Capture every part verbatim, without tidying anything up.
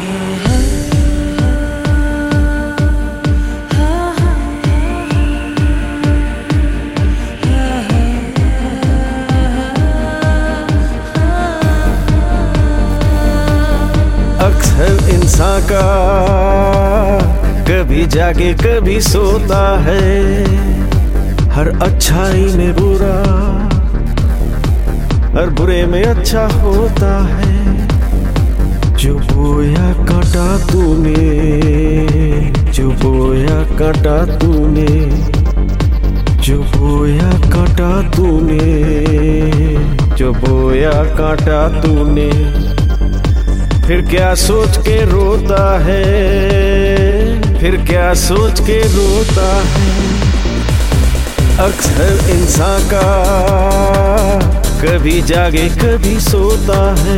अक्सर इंसान का कभी जागे कभी सोता है, हर अच्छाई में बुरा, हर बुरे में अच्छा होता है। जो बोया काटा तूने, जो बोया काटा तूने, जो बोया काटा तूने, जो बोया काटा तूने, फिर क्या सोच के रोता है, फिर क्या सोच के रोता है। अक्सर इंसान का कभी जागे कभी सोता है।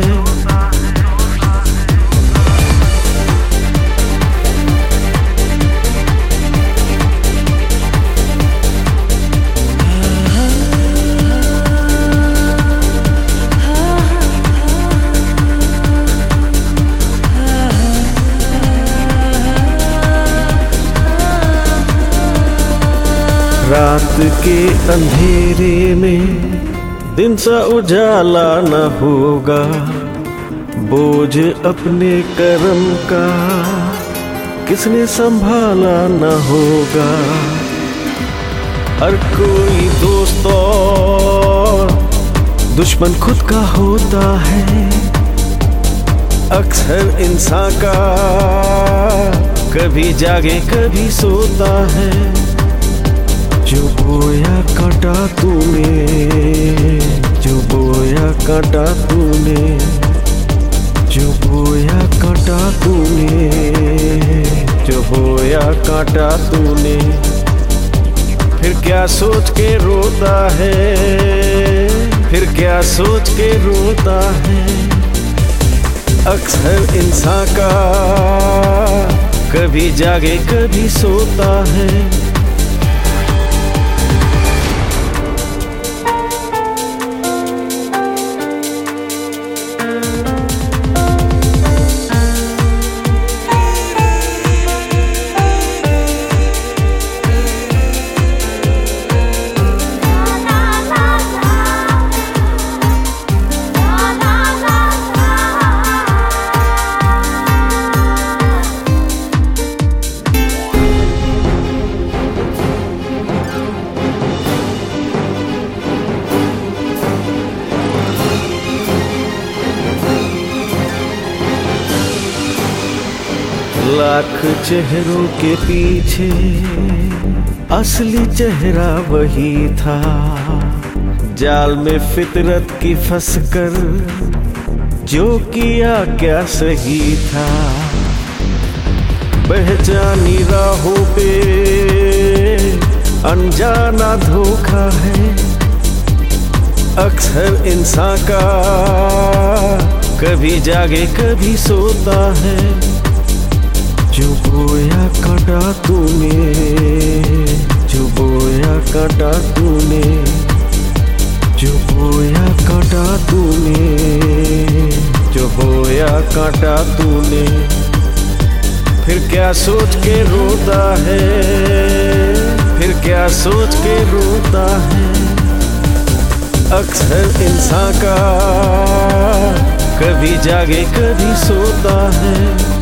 रात के अंधेरे में दिन सा उजाला न होगा, बोझ अपने कर्म का किसने संभाला न होगा। हर कोई दोस्त और दुश्मन खुद का होता है। अक्सर इंसान का कभी जागे कभी सोता है। जो बोया काटा तूने, जो बोया काटा तूने, जो बोया काटा तूने, जो बोया काटा तूने, फिर क्या सोच के रोता है, फिर क्या सोच के रोता है। अक्सर इंसान का कभी जागे कभी सोता है। लाख चेहरों के पीछे असली चेहरा वही था। जाल में फितरत की फंसकर जो किया क्या सही था। पहचानी राहों पे अनजाना धोखा है। अक्सर इंसान का कभी जागे कभी सोता है। जो बोया काटा तूने, जो बोया काटा तूने, जो बोया काटा तूने, जो बोया काटा तूने, फिर क्या सोच के रोता है, फिर क्या सोच के रोता है। अक्सर इंसान का कभी जागे कभी सोता है।